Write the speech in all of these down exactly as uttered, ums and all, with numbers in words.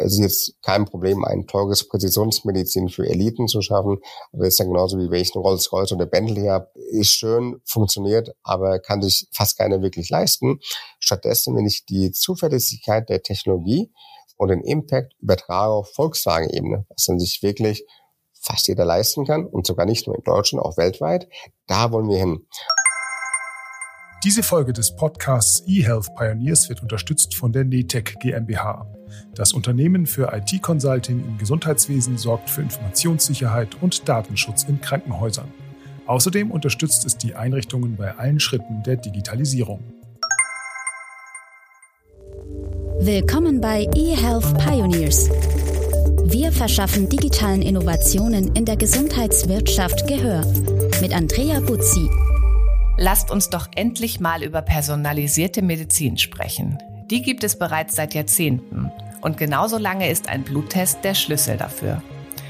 Es ist jetzt kein Problem, ein teures Präzisionsmedizin für Eliten zu schaffen. Aber das ist ja genauso wie wenn ich einen Rolls-Royce oder Bentley habe. Ist schön, funktioniert, aber kann sich fast keiner wirklich leisten. Stattdessen, wenn ich die Zuverlässigkeit der Technologie und den Impact übertrage auf Volkswagen-Ebene, was dann sich wirklich fast jeder leisten kann und sogar nicht nur in Deutschland, auch weltweit, da wollen wir hin. Diese Folge des Podcasts eHealth Pioneers wird unterstützt von der Netec GmbH. Das Unternehmen für I T-Consulting im Gesundheitswesen sorgt für Informationssicherheit und Datenschutz in Krankenhäusern. Außerdem unterstützt es die Einrichtungen bei allen Schritten der Digitalisierung. Willkommen bei eHealth Pioneers. Wir verschaffen digitalen Innovationen in der Gesundheitswirtschaft Gehör. Mit Andrea Buzzi. Lasst uns doch endlich mal über personalisierte Medizin sprechen. Die gibt es bereits seit Jahrzehnten. Und genauso lange ist ein Bluttest der Schlüssel dafür.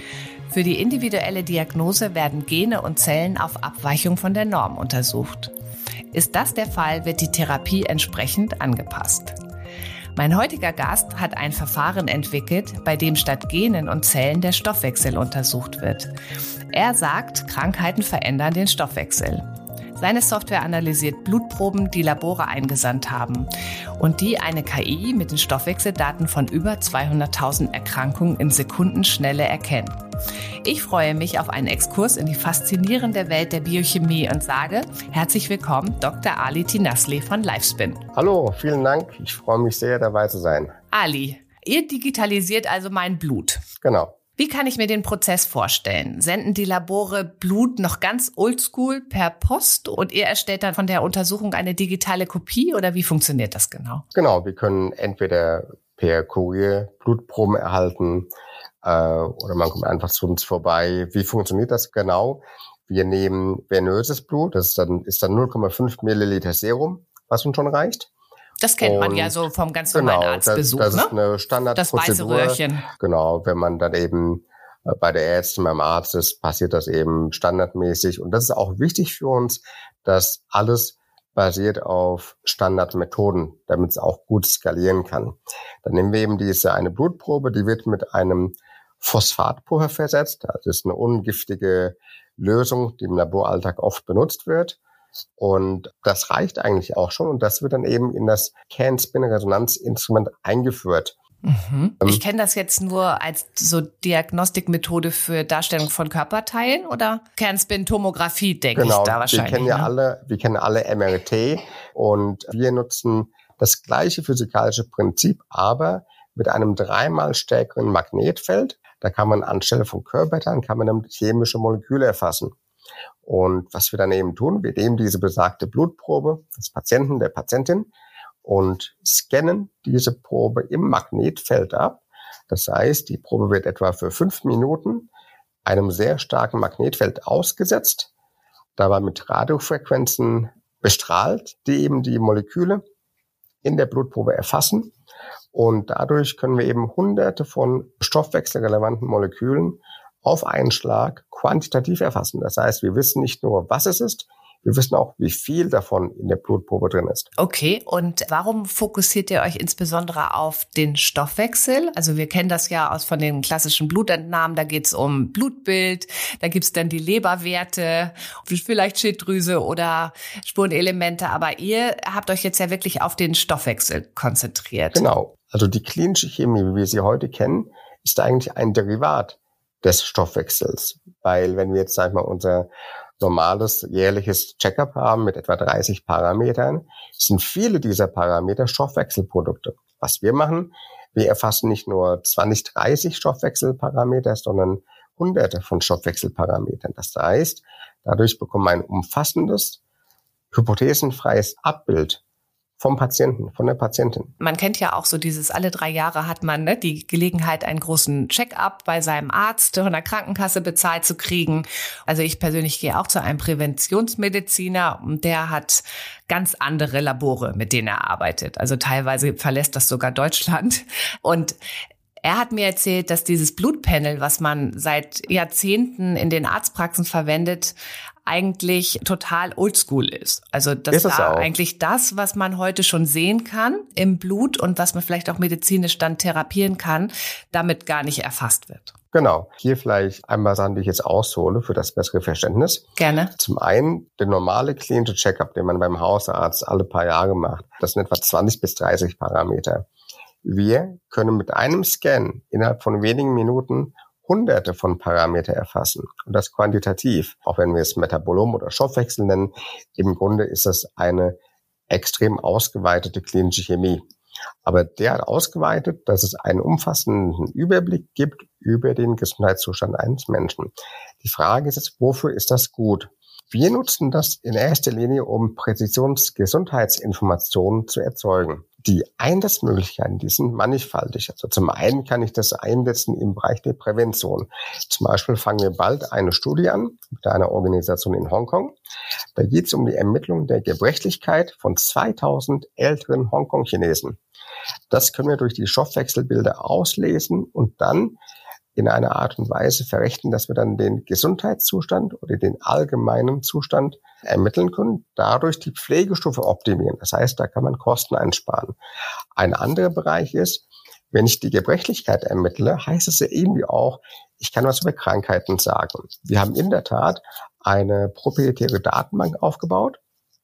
Für die individuelle Diagnose werden Gene und Zellen auf Abweichung von der Norm untersucht. Ist das der Fall, wird die Therapie entsprechend angepasst. Mein heutiger Gast hat ein Verfahren entwickelt, bei dem statt Genen und Zellen der Stoffwechsel untersucht wird. Er sagt, Krankheiten verändern den Stoffwechsel. Seine Software analysiert Blutproben, die Labore eingesandt haben und die eine K I mit den Stoffwechseldaten von über zweihunderttausend Erkrankungen in Sekundenschnelle erkennen. Ich freue mich auf einen Exkurs in die faszinierende Welt der Biochemie und sage herzlich willkommen Doktor Ali Tinasli von Livespin. Hallo, vielen Dank. Ich freue mich sehr, dabei zu sein. Ali, ihr digitalisiert also mein Blut. Genau. Wie kann ich mir den Prozess vorstellen? Senden die Labore Blut noch ganz oldschool per Post und ihr erstellt dann von der Untersuchung eine digitale Kopie oder wie funktioniert das genau? Genau, wir können entweder per Kurier Blutproben erhalten äh, oder man kommt einfach zu uns vorbei. Wie funktioniert das genau? Wir nehmen venöses Blut, das ist dann, ist dann null Komma fünf Milliliter Serum, was uns schon reicht. Das kennt und man ja so vom ganz normalen genau, Arztbesuch, das, das ne? ist eine Standardprozedur. Das weiße Röhrchen. Genau, wenn man dann eben bei der Ärztin, beim Arzt ist, passiert das eben standardmäßig. Und das ist auch wichtig für uns, dass alles basiert auf Standardmethoden, damit es auch gut skalieren kann. Dann nehmen wir eben diese eine Blutprobe, die wird mit einem Phosphatpulver versetzt. Das ist eine ungiftige Lösung, die im Laboralltag oft benutzt wird. Und das reicht eigentlich auch schon. Und das wird dann eben in das Kernspin-Resonanzinstrument eingeführt. Mhm. Ich kenne das jetzt nur als so Diagnostikmethode für Darstellung von Körperteilen oder Kernspin-Tomographie, denke genau, ich da wahrscheinlich. Wir kennen ja ne? alle, wir kennen alle M R T und wir nutzen das gleiche physikalische Prinzip, aber mit einem dreimal stärkeren Magnetfeld. Da kann man anstelle von Körperteilen, kann man dann chemische Moleküle erfassen. Und was wir dann eben tun, wir nehmen diese besagte Blutprobe des Patienten, der Patientin und scannen diese Probe im Magnetfeld ab. Das heißt, die Probe wird etwa für fünf Minuten einem sehr starken Magnetfeld ausgesetzt, dabei mit Radiofrequenzen bestrahlt, die eben die Moleküle in der Blutprobe erfassen. Und dadurch können wir eben hunderte von stoffwechselrelevanten Molekülen auf einen Schlag quantitativ erfassen. Das heißt, wir wissen nicht nur, was es ist, wir wissen auch, wie viel davon in der Blutprobe drin ist. Okay, und warum fokussiert ihr euch insbesondere auf den Stoffwechsel? Also wir kennen das ja aus von den klassischen Blutentnahmen, da geht es um Blutbild, da gibt es dann die Leberwerte, vielleicht Schilddrüse oder Spurenelemente, aber ihr habt euch jetzt ja wirklich auf den Stoffwechsel konzentriert. Genau, also die klinische Chemie, wie wir sie heute kennen, ist eigentlich ein Derivat des Stoffwechsels, weil wenn wir jetzt, sag ich mal, unser normales jährliches Check-up haben mit etwa dreißig Parametern, sind viele dieser Parameter Stoffwechselprodukte. Was wir machen, wir erfassen nicht nur zwanzig, dreißig Stoffwechselparameter, sondern hunderte von Stoffwechselparametern. Das heißt, dadurch bekommen wir ein umfassendes, hypothesenfreies Abbild vom Patienten, von der Patientin. Man kennt ja auch so dieses, alle drei Jahre hat man ne, die Gelegenheit, einen großen Check-up bei seinem Arzt von der Krankenkasse bezahlt zu kriegen. Also ich persönlich gehe auch zu einem Präventionsmediziner und der hat ganz andere Labore, mit denen er arbeitet. Also teilweise verlässt das sogar Deutschland. Und Er hat mir erzählt, dass dieses Blutpanel, was man seit Jahrzehnten in den Arztpraxen verwendet, eigentlich total oldschool ist. Also das ist da eigentlich das, was man heute schon sehen kann im Blut und was man vielleicht auch medizinisch dann therapieren kann, damit gar nicht erfasst wird. Genau. Hier vielleicht einmal Sachen, die ich jetzt aushole für das bessere Verständnis. Gerne. Zum einen, der normale klinische Check-up, den man beim Hausarzt alle paar Jahre macht, das sind etwa zwanzig bis dreißig Parameter. Wir können mit einem Scan innerhalb von wenigen Minuten Hunderte von Parameter erfassen. Und das quantitativ, auch wenn wir es Metabolom oder Stoffwechsel nennen. Im Grunde ist das eine extrem ausgeweitete klinische Chemie. Aber derart ausgeweitet, dass es einen umfassenden Überblick gibt über den Gesundheitszustand eines Menschen. Die Frage ist jetzt, wofür ist das gut? Wir nutzen das in erster Linie, um Präzisionsgesundheitsinformationen zu erzeugen. Die Einsatzmöglichkeiten, die sind mannigfaltig. Also zum einen kann ich das einsetzen im Bereich der Prävention. Zum Beispiel fangen wir bald eine Studie an mit einer Organisation in Hongkong. Da geht es um die Ermittlung der Gebrechlichkeit von zweitausend älteren Hongkong-Chinesen. Das können wir durch die Stoffwechselbilder auslesen und dann in einer Art und Weise verrechnen, dass wir dann den Gesundheitszustand oder den allgemeinen Zustand ermitteln können, dadurch die Pflegestufe optimieren. Das heißt, da kann man Kosten einsparen. Ein anderer Bereich ist, wenn ich die Gebrechlichkeit ermittle, heißt es ja irgendwie auch, ich kann was über Krankheiten sagen. Wir haben in der Tat eine proprietäre Datenbank aufgebaut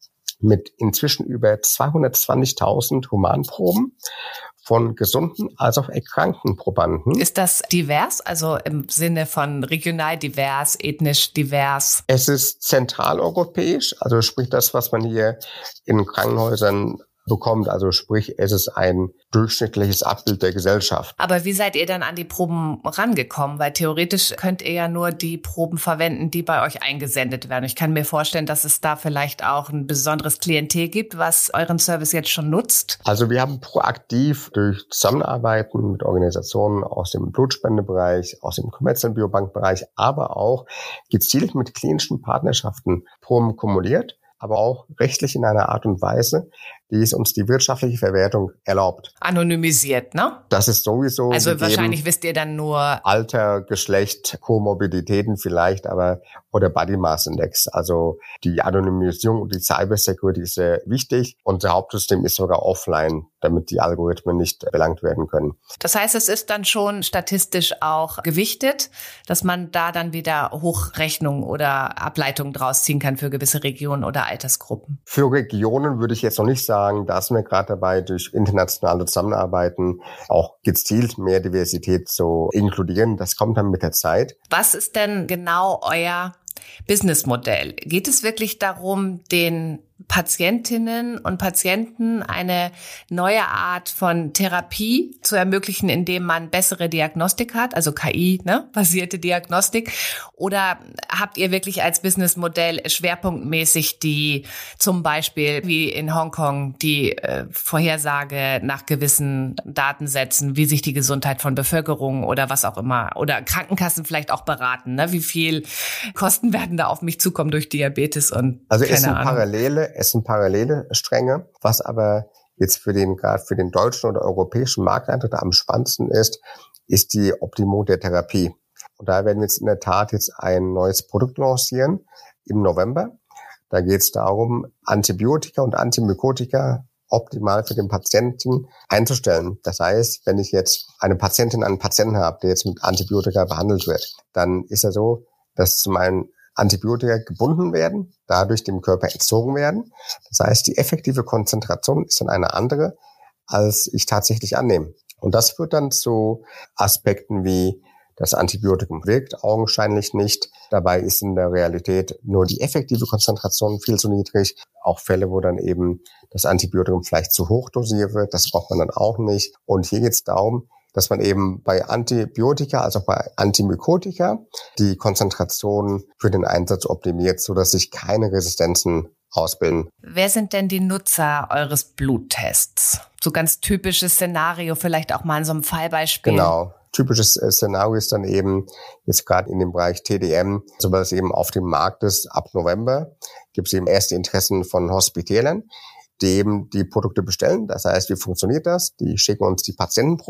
mit inzwischen über zweihundertzwanzigtausend Humanproben von gesunden als auch erkrankten Probanden. Ist das divers, also im Sinne von regional divers, ethnisch divers? Es ist zentraleuropäisch, also sprich das, was man hier in Krankenhäusern bekommt, also sprich, es ist ein durchschnittliches Abbild der Gesellschaft. Aber wie seid ihr dann an die Proben rangekommen? Weil theoretisch könnt ihr ja nur die Proben verwenden, die bei euch eingesendet werden. Ich kann mir vorstellen, dass es da vielleicht auch ein besonderes Klientel gibt, was euren Service jetzt schon nutzt. Also wir haben proaktiv durch Zusammenarbeiten mit Organisationen aus dem Blutspendebereich, aus dem kommerziellen Biobankbereich, aber auch gezielt mit klinischen Partnerschaften Proben kumuliert, aber auch rechtlich in einer Art und Weise, die es uns die wirtschaftliche Verwertung erlaubt. Anonymisiert, ne? Das ist sowieso Also gegeben. Wahrscheinlich wisst ihr dann nur Alter, Geschlecht, Komorbiditäten vielleicht, aber oder Body Mass Index. Also die Anonymisierung und die Cyber Security ist sehr wichtig. Unser Hauptsystem ist sogar offline, damit die Algorithmen nicht belangt werden können. Das heißt, es ist dann schon statistisch auch gewichtet, dass man da dann wieder Hochrechnungen oder Ableitungen draus ziehen kann für gewisse Regionen oder Altersgruppen. Für Regionen würde ich jetzt noch nicht sagen, da sind wir gerade dabei, durch internationale Zusammenarbeiten auch gezielt mehr Diversität zu inkludieren. Das kommt dann mit der Zeit. Was ist denn genau euer Businessmodell? Geht es wirklich darum, den Patientinnen und Patienten eine neue Art von Therapie zu ermöglichen, indem man bessere Diagnostik hat, also K I, ne, basierte Diagnostik? Oder habt ihr wirklich als Businessmodell schwerpunktmäßig die, zum Beispiel wie in Hongkong, die äh, Vorhersage nach gewissen Datensätzen, wie sich die Gesundheit von Bevölkerung oder was auch immer, oder Krankenkassen vielleicht auch beraten, ne? Wie viel Kosten werden da auf mich zukommen durch Diabetes und also keine es sind Ahnung. parallele Es sind parallele Stränge, was aber jetzt für den gerade für den deutschen oder europäischen Markteintritt am spannendsten ist, ist die Optimo der Therapie. Und da werden wir jetzt in der Tat jetzt ein neues Produkt lancieren im November. Da geht es darum, Antibiotika und Antimykotika optimal für den Patienten einzustellen. Das heißt, wenn ich jetzt eine Patientin, einen Patienten habe, der jetzt mit Antibiotika behandelt wird, dann ist er so, dass zum einen Antibiotika gebunden werden, dadurch dem Körper entzogen werden. Das heißt, die effektive Konzentration ist dann eine andere, als ich tatsächlich annehme. Und das führt dann zu Aspekten wie, das Antibiotikum wirkt augenscheinlich nicht. Dabei ist in der Realität nur die effektive Konzentration viel zu niedrig. Auch Fälle, wo dann eben das Antibiotikum vielleicht zu hoch dosiert wird, das braucht man dann auch nicht. Und hier geht es darum, dass man eben bei Antibiotika, also bei Antimykotika, die Konzentration für den Einsatz optimiert, sodass sich keine Resistenzen ausbilden. Wer sind denn die Nutzer eures Bluttests? So ganz typisches Szenario, vielleicht auch mal in so einem Fallbeispiel. Genau. Typisches Szenario ist dann eben jetzt gerade in dem Bereich T D M, sobald es eben auf dem Markt ist, ab November gibt es eben erste Interessen von Hospitälern, die eben die Produkte bestellen. Das heißt, wie funktioniert das? Die schicken uns die Patientenprobe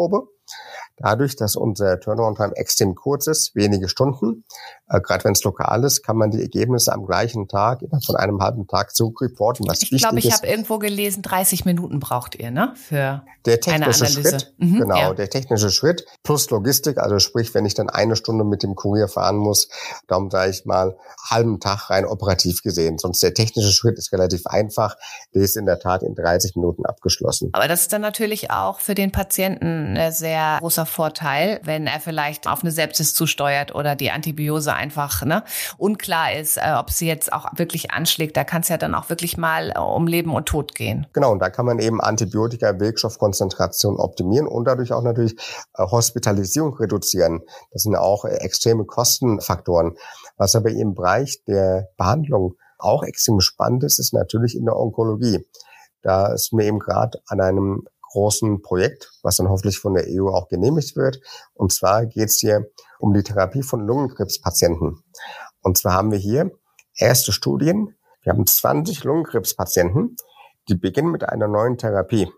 Dadurch, dass unser Turnaround-Time extrem kurz ist, wenige Stunden, äh, gerade wenn es lokal ist, kann man die Ergebnisse am gleichen Tag, innerhalb von einem halben Tag zurückreporten, was ich wichtig glaube, ist. Ich glaube, ich habe irgendwo gelesen, dreißig Minuten braucht ihr, ne? Für der technische eine Analyse. Schritt, mhm, genau, ja. der technische Schritt plus Logistik, also sprich, wenn ich dann eine Stunde mit dem Kurier fahren muss, darum sage ich mal, halben Tag rein operativ gesehen. Sonst der technische Schritt ist relativ einfach, der ist in der Tat in dreißig Minuten abgeschlossen. Aber das ist dann natürlich auch für den Patienten ein sehr großer Vorteil, wenn er vielleicht auf eine Sepsis zusteuert oder die Antibiose einfach ne, unklar ist, äh, ob sie jetzt auch wirklich anschlägt. Da kann es ja dann auch wirklich mal äh, um Leben und Tod gehen. Genau, und da kann man eben Antibiotika-Wirkstoffkonzentration optimieren und dadurch auch natürlich äh, Hospitalisierung reduzieren. Das sind auch äh, extreme Kostenfaktoren. Was aber im Bereich der Behandlung auch extrem spannend ist, ist natürlich in der Onkologie. Da ist mir eben gerade an einem großen Projekt, was dann hoffentlich von der E U auch genehmigt wird. Und zwar geht es hier um die Therapie von Lungenkrebspatienten. Und zwar haben wir hier erste Studien. Wir haben zwanzig Lungenkrebspatienten, die beginnen mit einer neuen Therapie.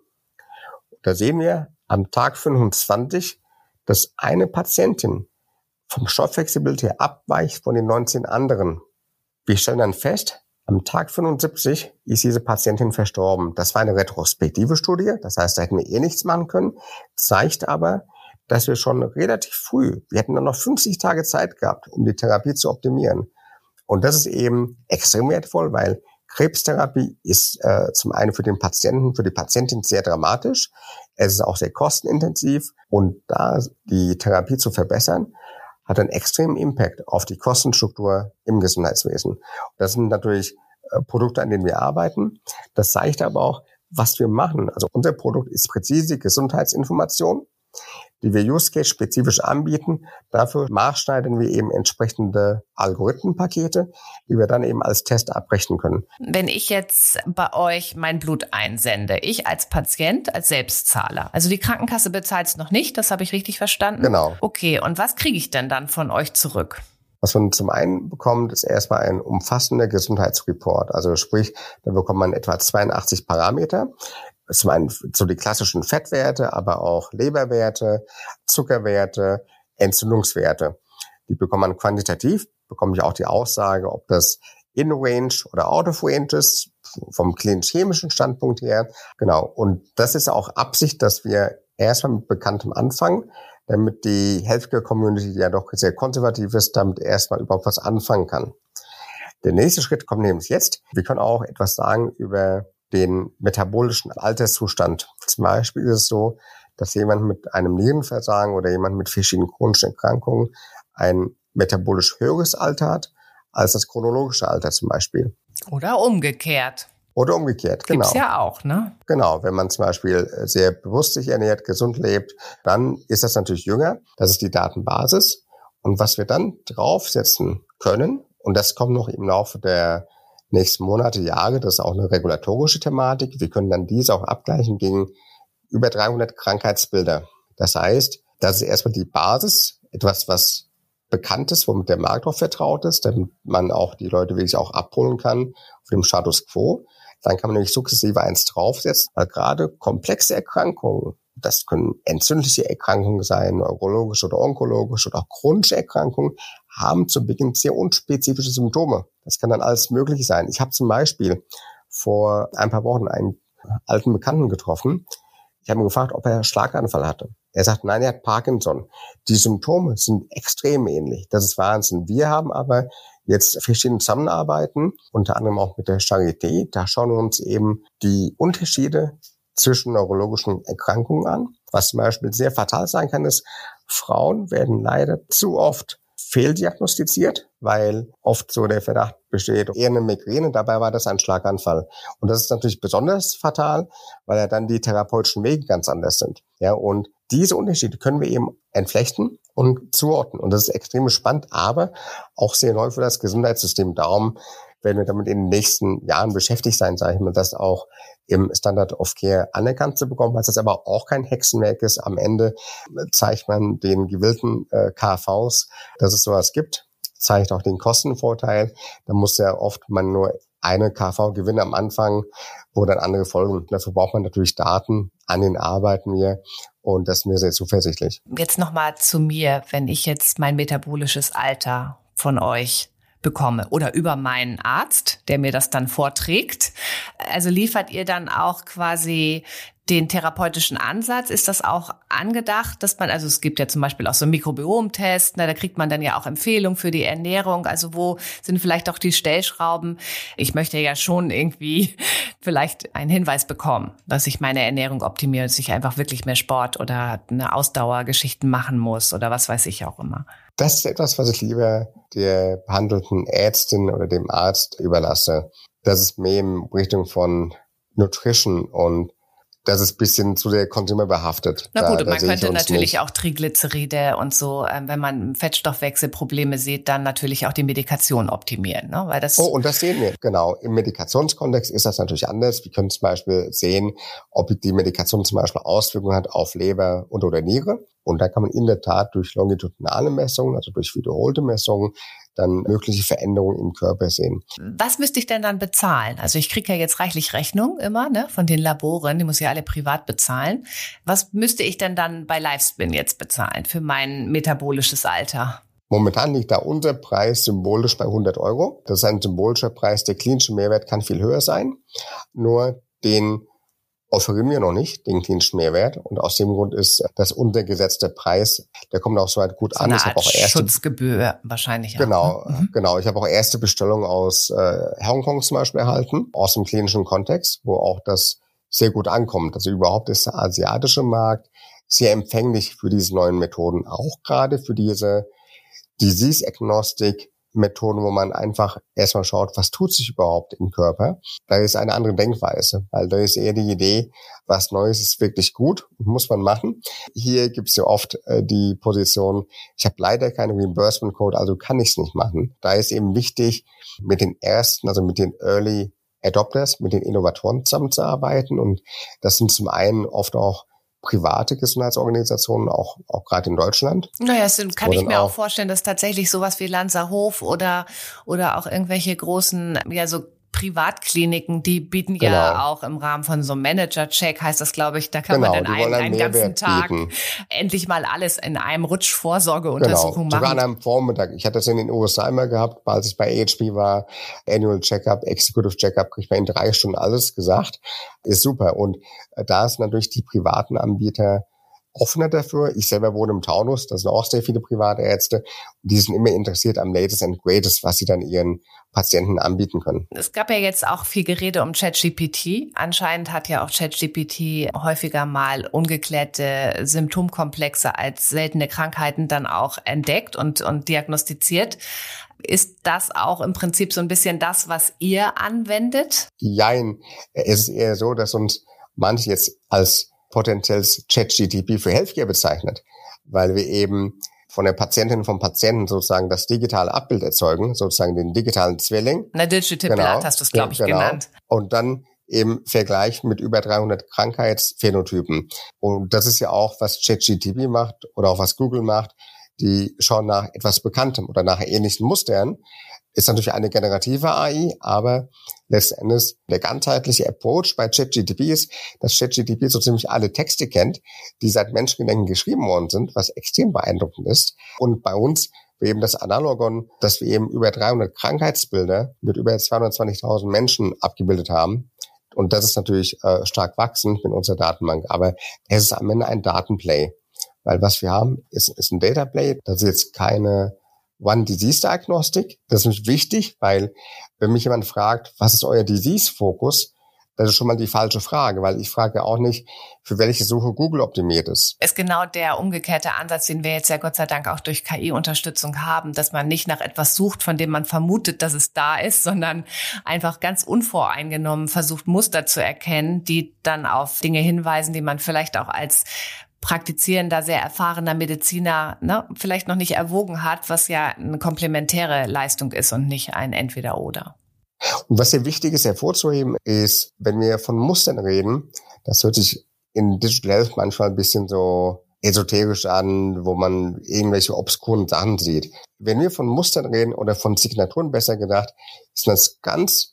Da sehen wir am Tag fünfundzwanzig, dass eine Patientin vom Stoffwechselbild her abweicht von den neunzehn anderen. Wir stellen dann fest, am Tag fünfundsiebzig ist diese Patientin verstorben. Das war eine retrospektive Studie, das heißt, da hätten wir eh nichts machen können, zeigt aber, dass wir schon relativ früh, wir hätten dann noch fünfzig Tage Zeit gehabt, um die Therapie zu optimieren. Und das ist eben extrem wertvoll, weil Krebstherapie ist äh, zum einen für den Patienten, für die Patientin sehr dramatisch. Es ist auch sehr kostenintensiv und da die Therapie zu verbessern, hat einen extremen Impact auf die Kostenstruktur im Gesundheitswesen. Das sind natürlich äh, Produkte, an denen wir arbeiten. Das zeigt aber auch, was wir machen. Also unser Produkt ist präzise Gesundheitsinformation, die wir Use-Case-spezifisch anbieten. Dafür maßschneiden wir eben entsprechende Algorithmenpakete, die wir dann eben als Test abrechnen können. Wenn ich jetzt bei euch mein Blut einsende, ich als Patient, als Selbstzahler, also die Krankenkasse bezahlt es noch nicht, das habe ich richtig verstanden? Genau. Okay, und was kriege ich denn dann von euch zurück? Was man zum einen bekommt, ist erstmal ein umfassender Gesundheitsreport. Also sprich, da bekommt man etwa zweiundachtzig Parameter. Zum einen so die klassischen Fettwerte, aber auch Leberwerte, Zuckerwerte, Entzündungswerte. Die bekommt man quantitativ, bekomme ich auch die Aussage, ob das in-Range oder out-of-Range ist, vom klinisch-chemischen Standpunkt her. Genau. Und das ist auch Absicht, dass wir erstmal mit Bekanntem anfangen, damit die Healthcare-Community, die ja doch sehr konservativ ist, damit erstmal überhaupt was anfangen kann. Der nächste Schritt kommt nämlich jetzt. Wir können auch etwas sagen über den metabolischen Alterszustand. Zum Beispiel ist es so, dass jemand mit einem Nierenversagen oder jemand mit verschiedenen chronischen Erkrankungen ein metabolisch höheres Alter hat als das chronologische Alter zum Beispiel. Oder umgekehrt. Oder umgekehrt, genau. Gibt's ja auch, ne? Genau, wenn man zum Beispiel sehr bewusst sich ernährt, gesund lebt, dann ist das natürlich jünger. Das ist die Datenbasis. Und was wir dann draufsetzen können, und das kommt noch im Laufe der nächsten Monate, Jahre, das ist auch eine regulatorische Thematik. Wir können dann diese auch abgleichen gegen über dreihundert Krankheitsbilder. Das heißt, das ist erstmal die Basis, etwas, was bekannt ist, womit der Markt auch vertraut ist, damit man auch die Leute wirklich auch abholen kann auf dem Status quo. Dann kann man nämlich sukzessive eins draufsetzen, weil gerade komplexe Erkrankungen, das können entzündliche Erkrankungen sein, neurologische oder onkologische oder auch chronische Erkrankungen, haben zu Beginn sehr unspezifische Symptome. Das kann dann alles Mögliche sein. Ich habe zum Beispiel vor ein paar Wochen einen alten Bekannten getroffen. Ich habe ihn gefragt, ob er einen Schlaganfall hatte. Er sagt, nein, er hat Parkinson. Die Symptome sind extrem ähnlich. Das ist Wahnsinn. Wir haben aber jetzt verschiedene Zusammenarbeiten, unter anderem auch mit der Charité. Da schauen wir uns eben die Unterschiede zwischen neurologischen Erkrankungen an. Was zum Beispiel sehr fatal sein kann, ist, Frauen werden leider zu oft fehldiagnostiziert, weil oft so der Verdacht besteht, eher eine Migräne, dabei war das ein Schlaganfall. Und das ist natürlich besonders fatal, weil ja dann die therapeutischen Wege ganz anders sind. Ja, und diese Unterschiede können wir eben entflechten und zuordnen. Und das ist extrem spannend, aber auch sehr neu für das Gesundheitssystem. Darum werden wir damit in den nächsten Jahren beschäftigt sein, sage ich mal, das auch im Standard of Care anerkannt zu bekommen, was das aber auch kein Hexenwerk ist. Am Ende zeigt man den gewillten äh, K Vs, dass es sowas gibt, zeigt auch den Kostenvorteil. Da muss ja oft man nur eine K V-Gewinn am Anfang, wo dann andere folgen. Dafür braucht man natürlich Daten, an denen arbeiten wir und das sind wir sehr zuversichtlich. Jetzt nochmal zu mir, wenn ich jetzt mein metabolisches Alter von euch bekomme oder über meinen Arzt, der mir das dann vorträgt. Also liefert ihr dann auch quasi den therapeutischen Ansatz? Ist das auch angedacht, dass man, also es gibt ja zum Beispiel auch so einen Mikrobiom-Test, na, da kriegt man dann ja auch Empfehlungen für die Ernährung. Also wo sind vielleicht auch die Stellschrauben? Ich möchte ja schon irgendwie vielleicht einen Hinweis bekommen, dass ich meine Ernährung optimiere, dass ich einfach wirklich mehr Sport oder eine Ausdauergeschichten machen muss oder was weiß ich auch immer. Das ist etwas, was ich lieber der behandelten Ärztin oder dem Arzt überlasse. Das ist mehr in Richtung von Nutrition und das ist ein bisschen zu sehr konsumerbehaftet. Na gut, da, und man da könnte natürlich nicht. auch Triglyceride und so, ähm, wenn man Fettstoffwechselprobleme sieht, dann natürlich auch die Medikation optimieren. Ne? Weil das oh, und das sehen wir, genau. Im Medikationskontext ist das natürlich anders. Wir können zum Beispiel sehen, ob die Medikation zum Beispiel Auswirkungen hat auf Leber und oder Niere. Und da kann man in der Tat durch longitudinale Messungen, also durch wiederholte Messungen, dann mögliche Veränderungen im Körper sehen. Was müsste ich denn dann bezahlen? Also ich kriege ja jetzt reichlich Rechnungen immer, ne, von den Laboren, die muss ich ja alle privat bezahlen. Was müsste ich denn dann bei Livespin jetzt bezahlen für mein metabolisches Alter? Momentan liegt da unser Preis symbolisch bei hundert Euro. Das ist ein symbolischer Preis. Der klinische Mehrwert kann viel höher sein. Nur den offerieren wir noch nicht, den klinischen Mehrwert. Und aus dem Grund ist das untergesetzte Preis, der kommt auch soweit gut so an. Eine ich Art habe auch erste Schutzgebühr wahrscheinlich auch. Genau, ne? genau. Ich habe auch erste Bestellungen aus äh, Hongkong zum Beispiel erhalten, aus dem klinischen Kontext, wo auch das sehr gut ankommt. Also überhaupt ist der asiatische Markt sehr empfänglich für diese neuen Methoden, auch gerade für diese Disease-Agnostic Methoden, wo man einfach erstmal schaut, was tut sich überhaupt im Körper. Da ist eine andere Denkweise, weil da ist eher die Idee, was Neues ist wirklich gut, muss man machen. Hier gibt es ja oft äh, die Position, ich habe leider keinen Reimbursement Code, also kann ich es nicht machen. Da ist eben wichtig, mit den ersten, also mit den Early Adopters, mit den Innovatoren zusammenzuarbeiten. Und das sind zum einen oft auch private Gesundheitsorganisationen, auch auch gerade in Deutschland. Naja, das kann ich mir auch vorstellen, dass tatsächlich sowas wie Lanzerhof oder oder auch irgendwelche großen, ja so Privatkliniken, die bieten genau. ja auch im Rahmen von so einem Manager-Check, heißt das, glaube ich, da kann genau, man dann einen, einen ganzen Tag bieten. endlich mal alles in einem Rutsch Vorsorgeuntersuchung genau. machen. Sogar an einem Vormittag. Ich hatte das in den U S A immer gehabt, als ich bei A H P war, Annual Checkup, Executive Checkup, kriegt man in drei Stunden alles gesagt. Ist super. Und da ist natürlich die privaten Anbieter offener dafür. Ich selber wohne im Taunus, da sind auch sehr viele private Ärzte. Die sind immer interessiert am Latest and Greatest, was sie dann ihren Patienten anbieten können. Es gab ja jetzt auch viel Gerede um ChatGPT. Anscheinend hat ja auch ChatGPT häufiger mal ungeklärte Symptomkomplexe als seltene Krankheiten dann auch entdeckt und, und diagnostiziert. Ist das auch im Prinzip so ein bisschen das, was ihr anwendet? Jein. Es ist eher so, dass uns manche jetzt als potenzielles ChatGPT für Healthcare bezeichnet, weil wir eben von der Patientin, vom Patienten sozusagen das digitale Abbild erzeugen, sozusagen den digitalen Zwilling. Na, Digital genau. Blood hast du es, glaube ich, genau. genannt. Und dann eben vergleichen mit über dreihundert Krankheitsphänotypen. Und das ist ja auch, was ChatGPT macht oder auch was Google macht. Die schauen nach etwas Bekanntem oder nach ähnlichen Mustern. Ist natürlich eine generative A I, aber letzten Endes der ganzheitliche Approach bei ChatGPT ist, dass ChatGPT so ziemlich alle Texte kennt, die seit Menschengedenken geschrieben worden sind, was extrem beeindruckend ist. Und bei uns wir eben das Analogon, dass wir eben über dreihundert Krankheitsbilder mit über zweihundertzwanzigtausend Menschen abgebildet haben. Und das ist natürlich äh, stark wachsend mit unserer Datenbank. Aber es ist am Ende ein Datenplay. Weil was wir haben, ist, ist ein Dataplay. Das ist jetzt keine One-Disease-Diagnostik. Das ist nämlich wichtig, weil wenn mich jemand fragt, was ist euer Disease-Fokus, das ist schon mal die falsche Frage, weil ich frage auch nicht, für welche Suche Google optimiert ist. Ist genau der umgekehrte Ansatz, den wir jetzt ja Gott sei Dank auch durch K I-Unterstützung haben, dass man nicht nach etwas sucht, von dem man vermutet, dass es da ist, sondern einfach ganz unvoreingenommen versucht, Muster zu erkennen, die dann auf Dinge hinweisen, die man vielleicht auch als praktizierender, sehr erfahrener Mediziner ne, vielleicht noch nicht erwogen hat, was ja eine komplementäre Leistung ist und nicht ein Entweder-Oder. Und was sehr wichtig ist hervorzuheben, ist, wenn wir von Mustern reden, das hört sich in Digital Health manchmal ein bisschen so esoterisch an, wo man irgendwelche obskuren Sachen sieht. Wenn wir von Mustern reden oder von Signaturen besser gedacht, sind das ganz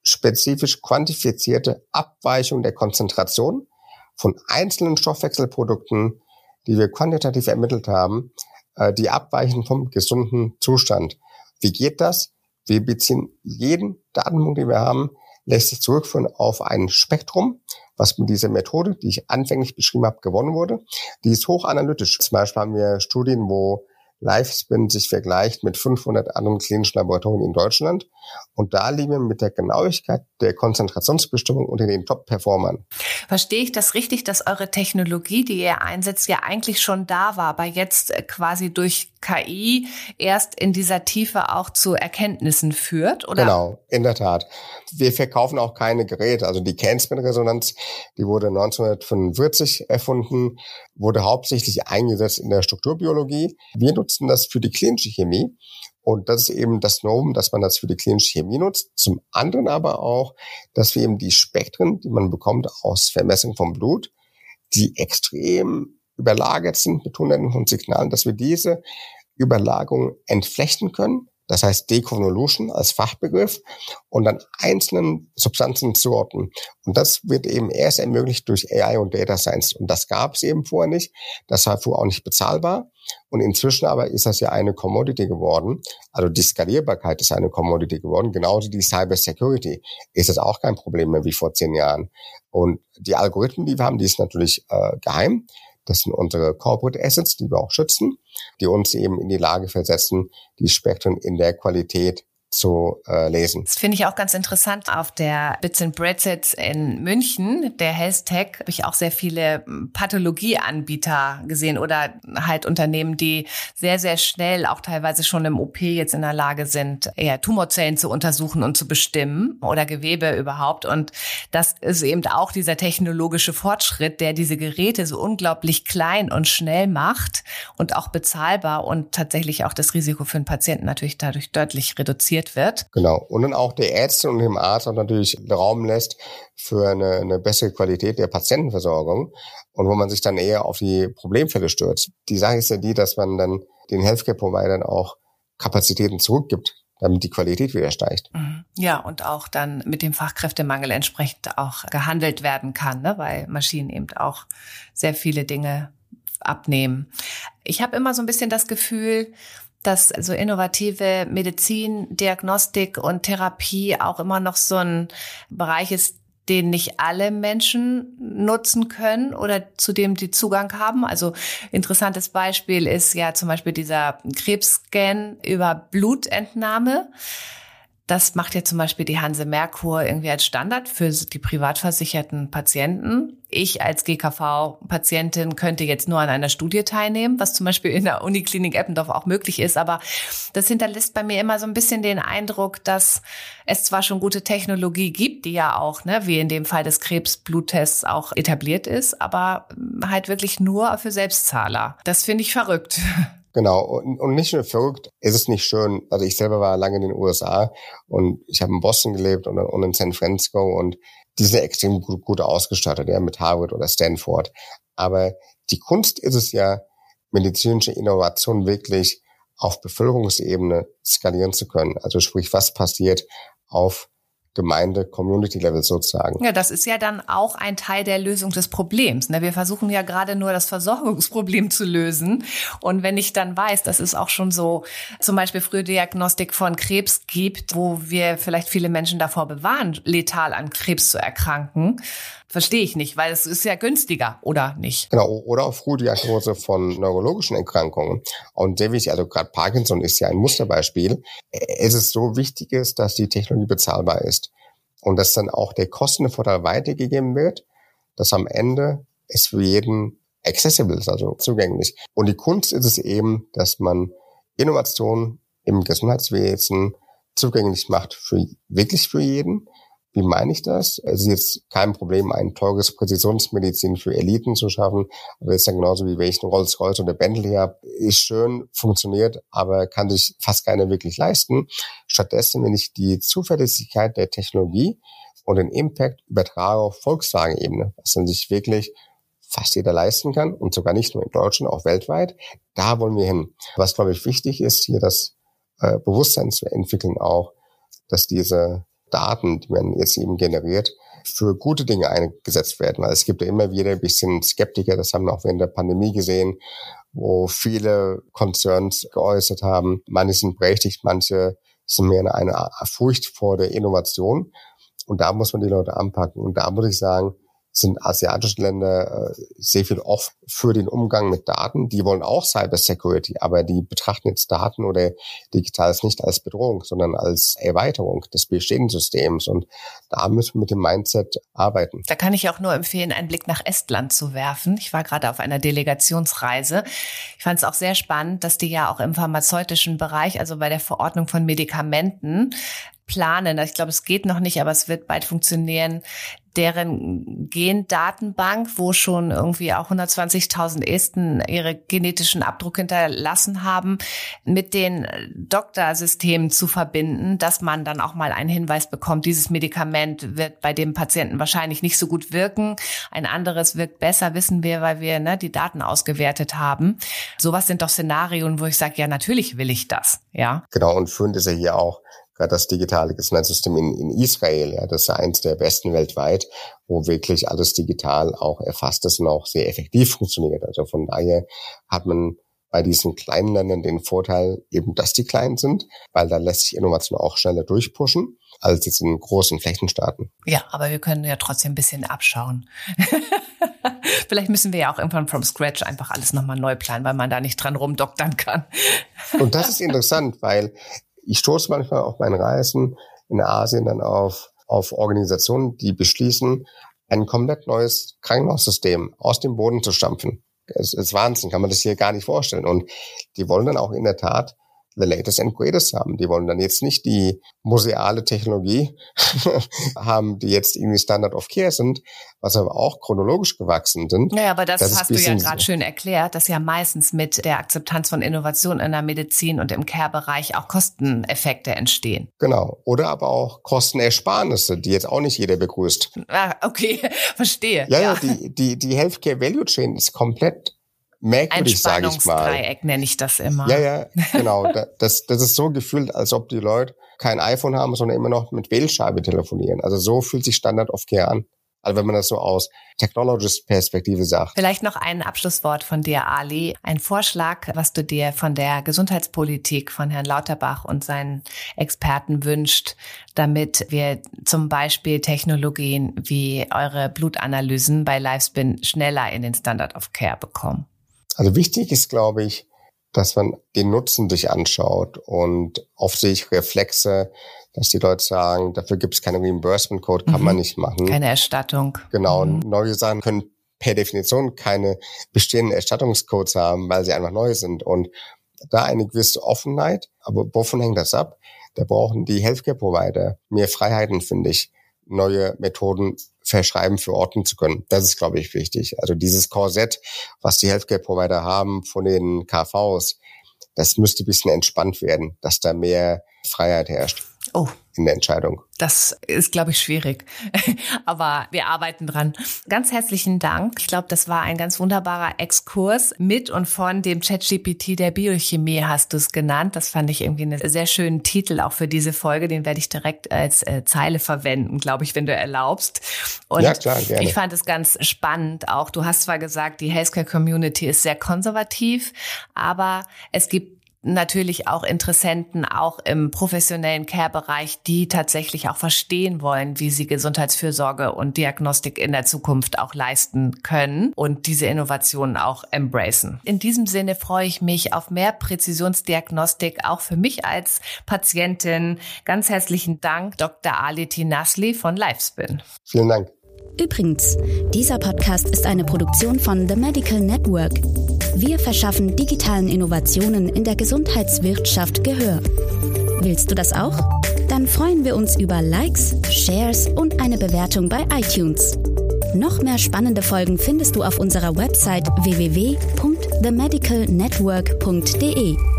spezifisch quantifizierte Abweichung der Konzentration von einzelnen Stoffwechselprodukten, die wir quantitativ ermittelt haben, die abweichen vom gesunden Zustand. Wie geht das? Wir beziehen jeden Datenpunkt, den wir haben, lässt sich zurückführen auf ein Spektrum, was mit dieser Methode, die ich anfänglich beschrieben habe, gewonnen wurde. Die ist hochanalytisch. Zum Beispiel haben wir Studien, wo Lifespin sich vergleicht mit fünfhundert anderen klinischen Laboratorien in Deutschland. Und da liegen wir mit der Genauigkeit der Konzentrationsbestimmung unter den Top-Performern. Verstehe ich das richtig, dass eure Technologie, die ihr einsetzt, ja eigentlich schon da war, aber jetzt quasi durch K I erst in dieser Tiefe auch zu Erkenntnissen führt, oder? Genau, in der Tat. Wir verkaufen auch keine Geräte. Also die Kernspin-Resonanz, die wurde neunzehnhundertfünfundvierzig erfunden, wurde hauptsächlich eingesetzt in der Strukturbiologie. Wir nutzen das für die klinische Chemie. Und das ist eben das Novum, dass man das für die klinische Chemie nutzt. Zum anderen aber auch, dass wir eben die Spektren, die man bekommt aus Vermessung vom Blut, die extrem überlagert sind mit Hunderten von Signalen, dass wir diese Überlagerung entflechten können. Das heißt Deconvolution als Fachbegriff und dann einzelnen Substanzen zuordnen. Und das wird eben erst ermöglicht durch A I und Data Science. Und das gab es eben vorher nicht. Das war vorher auch nicht bezahlbar. Und inzwischen aber ist das ja eine Commodity geworden. Also die Skalierbarkeit ist eine Commodity geworden. Genauso die Cyber Security ist das auch kein Problem mehr wie vor zehn Jahren. Und die Algorithmen, die wir haben, die ist natürlich äh, geheim. Das sind unsere Corporate Assets, die wir auch schützen, die uns eben in die Lage versetzen, die Spektren in der Qualität zu äh, lesen. Das finde ich auch ganz interessant. Auf der Bits and Brackets in München, der Health Tech, habe ich auch sehr viele Pathologieanbieter gesehen oder halt Unternehmen, die sehr, sehr schnell, auch teilweise schon im O P jetzt in der Lage sind, eher Tumorzellen zu untersuchen und zu bestimmen oder Gewebe überhaupt. Und das ist eben auch dieser technologische Fortschritt, der diese Geräte so unglaublich klein und schnell macht und auch bezahlbar und tatsächlich auch das Risiko für den Patienten natürlich dadurch deutlich reduziert wird. Genau. Und dann auch der Ärztin und dem Arzt auch natürlich Raum lässt für eine, eine bessere Qualität der Patientenversorgung und wo man sich dann eher auf die Problemfälle stürzt. Die Sache ist ja die, dass man dann den Healthcare-Providern auch Kapazitäten zurückgibt, damit die Qualität wieder steigt. Ja, und auch dann mit dem Fachkräftemangel entsprechend auch gehandelt werden kann, ne? Weil Maschinen eben auch sehr viele Dinge abnehmen. Ich habe immer so ein bisschen das Gefühl, dass so innovative Medizin, Diagnostik und Therapie auch immer noch so ein Bereich ist, den nicht alle Menschen nutzen können oder zu dem die Zugang haben. Also interessantes Beispiel ist ja zum Beispiel dieser Krebsscan über Blutentnahme. Das macht ja zum Beispiel die Hanse Merkur irgendwie als Standard für die privatversicherten Patienten. Ich als G K V-Patientin könnte jetzt nur an einer Studie teilnehmen, was zum Beispiel in der Uniklinik Eppendorf auch möglich ist. Aber das hinterlässt bei mir immer so ein bisschen den Eindruck, dass es zwar schon gute Technologie gibt, die ja auch, ne, wie in dem Fall des Krebsbluttests auch etabliert ist, aber halt wirklich nur für Selbstzahler. Das finde ich verrückt. Genau, und, und nicht nur verrückt, es ist nicht schön. Also ich selber war lange in den U S A und ich habe in Boston gelebt und, und in San Francisco und die sind extrem gut, gut ausgestattet, ja, mit Harvard oder Stanford. Aber die Kunst ist es ja, medizinische Innovation wirklich auf Bevölkerungsebene skalieren zu können. Also sprich, was passiert auf Gemeinde, Community-Level sozusagen. Ja, das ist ja dann auch ein Teil der Lösung des Problems. Wir versuchen ja gerade nur das Versorgungsproblem zu lösen. Und wenn ich dann weiß, dass es auch schon so zum Beispiel Frühdiagnostik von Krebs gibt, wo wir vielleicht viele Menschen davor bewahren, letal an Krebs zu erkranken, verstehe ich nicht, weil es ist ja günstiger, oder nicht? Genau, oder auch Frühdiagnose von neurologischen Erkrankungen. Und sehr wichtig, also gerade Parkinson ist ja ein Musterbeispiel. Es ist so wichtig ist, dass die Technologie bezahlbar ist und dass dann auch der Kostenvorteil weitergegeben wird, dass am Ende es für jeden accessible ist, also zugänglich. Und die Kunst ist es eben, dass man Innovation im Gesundheitswesen zugänglich macht für wirklich für jeden. Wie meine ich das? Es ist jetzt kein Problem, ein teures Präzisionsmedizin für Eliten zu schaffen. Aber es ist dann genauso wie wenn ich einen Rolls-Royce oder Bentley habe. Ist schön, funktioniert, aber kann sich fast keiner wirklich leisten. Stattdessen, wenn ich die Zuverlässigkeit der Technologie und den Impact übertrage auf Volkswagen-Ebene, was dann sich wirklich fast jeder leisten kann und sogar nicht nur in Deutschland, auch weltweit, da wollen wir hin. Was, glaube ich, wichtig ist, hier das äh, Bewusstsein zu entwickeln auch, dass diese Daten, die man jetzt eben generiert, für gute Dinge eingesetzt werden. Also es gibt ja immer wieder ein bisschen Skeptiker, das haben wir auch während der Pandemie gesehen, wo viele Concerns geäußert haben. Manche sind berechtigt, manche sind mehr eine Furcht vor der Innovation. Und da muss man die Leute anpacken. Und da muss ich sagen, sind asiatische Länder äh, sehr viel offen für den Umgang mit Daten. Die wollen auch Cybersecurity, aber die betrachten jetzt Daten oder Digitales nicht als Bedrohung, sondern als Erweiterung des bestehenden Systems. Und da müssen wir mit dem Mindset arbeiten. Da kann ich auch nur empfehlen, einen Blick nach Estland zu werfen. Ich war gerade auf einer Delegationsreise. Ich fand es auch sehr spannend, dass die ja auch im pharmazeutischen Bereich, also bei der Verordnung von Medikamenten, planen. Ich glaube, es geht noch nicht, aber es wird bald funktionieren. Deren Gendatenbank, wo schon irgendwie auch hundertzwanzigtausend Esten ihre genetischen Abdruck hinterlassen haben, mit den Doktorsystemen zu verbinden, dass man dann auch mal einen Hinweis bekommt, dieses Medikament wird bei dem Patienten wahrscheinlich nicht so gut wirken. Ein anderes wirkt besser, wissen wir, weil wir ne, die Daten ausgewertet haben. Sowas sind doch Szenarien, wo ich sage, ja, natürlich will ich das. Ja. Genau, und führend ist ja hier auch gerade das digitale Gesundheitssystem in, in Israel, ja, das ist eins der besten weltweit, wo wirklich alles digital auch erfasst ist und auch sehr effektiv funktioniert. Also von daher hat man bei diesen kleinen Ländern den Vorteil eben, dass die klein sind, weil da lässt sich Innovation auch schneller durchpushen als jetzt in großen Flächenstaaten. Ja, aber wir können ja trotzdem ein bisschen abschauen. Vielleicht müssen wir ja auch irgendwann from scratch einfach alles nochmal neu planen, weil man da nicht dran rumdoktern kann. Und das ist interessant, weil ich stoße manchmal auf meinen Reisen in Asien dann auf, auf Organisationen, die beschließen, ein komplett neues Krankenhaussystem aus dem Boden zu stampfen. Es ist Wahnsinn, kann man das hier gar nicht vorstellen. Und die wollen dann auch in der Tat the latest and greatest haben. Die wollen dann jetzt nicht die museale Technologie haben, die jetzt irgendwie Standard of Care sind, was aber auch chronologisch gewachsen sind. Naja, aber das, das hast du ja gerade schön erklärt, dass ja meistens mit der Akzeptanz von Innovation in der Medizin und im Care-Bereich auch Kosteneffekte entstehen. Genau. Oder aber auch Kostenersparnisse, die jetzt auch nicht jeder begrüßt. Ah, okay, verstehe. Ja, ja, ja die, die, die Healthcare Value Chain ist komplett merkwürdig, sage ich mal. Ein nenne ich das immer. Ja, ja, genau. Das, das ist so gefühlt, als ob die Leute kein iPhone haben, sondern immer noch mit Wählscheibe telefonieren. Also so fühlt sich Standard of Care an. Also wenn man das so aus Technologist-Perspektive sagt. Vielleicht noch ein Abschlusswort von dir, Ali. Ein Vorschlag, was du dir von der Gesundheitspolitik von Herrn Lauterbach und seinen Experten wünscht, damit wir zum Beispiel Technologien wie eure Blutanalysen bei Livespin schneller in den Standard of Care bekommen. Also wichtig ist, glaube ich, dass man den Nutzen sich anschaut und oft sehe ich Reflexe, dass die Leute sagen, dafür gibt es keinen Reimbursement-Code, kann mhm. man nicht machen. Keine Erstattung. Genau, mhm. neue Sachen können per Definition keine bestehenden Erstattungscodes haben, weil sie einfach neu sind. Und da eine gewisse Offenheit, aber wovon hängt das ab? Da brauchen die Healthcare-Provider mehr Freiheiten, finde ich, neue Methoden verschreiben, verorten zu können. Das ist, glaube ich, wichtig. Also dieses Korsett, was die Healthcare-Provider haben von den K Vs, das müsste ein bisschen entspannt werden, dass da mehr Freiheit herrscht. Oh. In der Entscheidung. Das ist, glaube ich, schwierig. Aber wir arbeiten dran. Ganz herzlichen Dank. Ich glaube, das war ein ganz wunderbarer Exkurs mit und von dem ChatGPT der Biochemie, hast du es genannt. Das fand ich irgendwie einen sehr schönen Titel auch für diese Folge. Den werde ich direkt als äh, Zeile verwenden, glaube ich, wenn du erlaubst. Und ja, klar, gerne. Ich fand es ganz spannend auch. Du hast zwar gesagt, die Healthcare-Community ist sehr konservativ, aber es gibt natürlich auch Interessenten, auch im professionellen Care-Bereich, die tatsächlich auch verstehen wollen, wie sie Gesundheitsfürsorge und Diagnostik in der Zukunft auch leisten können und diese Innovationen auch embracen. In diesem Sinne freue ich mich auf mehr Präzisionsdiagnostik, auch für mich als Patientin. Ganz herzlichen Dank, Doktor Ali Tinasli von Livespin. Vielen Dank. Übrigens, dieser Podcast ist eine Produktion von The Medical Network. Wir verschaffen digitalen Innovationen in der Gesundheitswirtschaft Gehör. Willst du das auch? Dann freuen wir uns über Likes, Shares und eine Bewertung bei iTunes. Noch mehr spannende Folgen findest du auf unserer Website w w w punkt the medical network punkt d e.